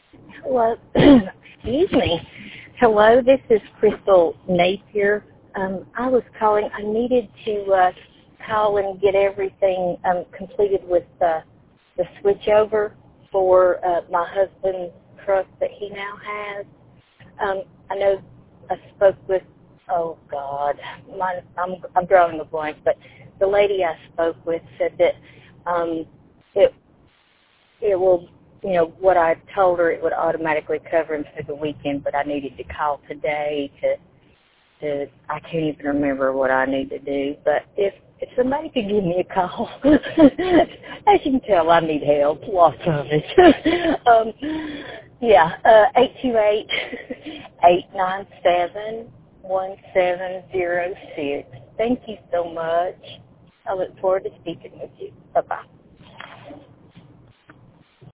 Hello. Excuse me. Hello, this is Crystal Napier. I was calling. I needed to call and get everything completed with the switchover for my husband's truck that he now has. I know I spoke with, oh God, I'm drawing a blank, but the lady I spoke with said that it will, what I told her, it would automatically cover him through the weekend, but I needed to call today I can't even remember what I need to do, but if somebody could give me a call, as you can tell, I need help, lots of it. 828-897-1706. Thank you so much. I look forward to speaking with you. Bye-bye.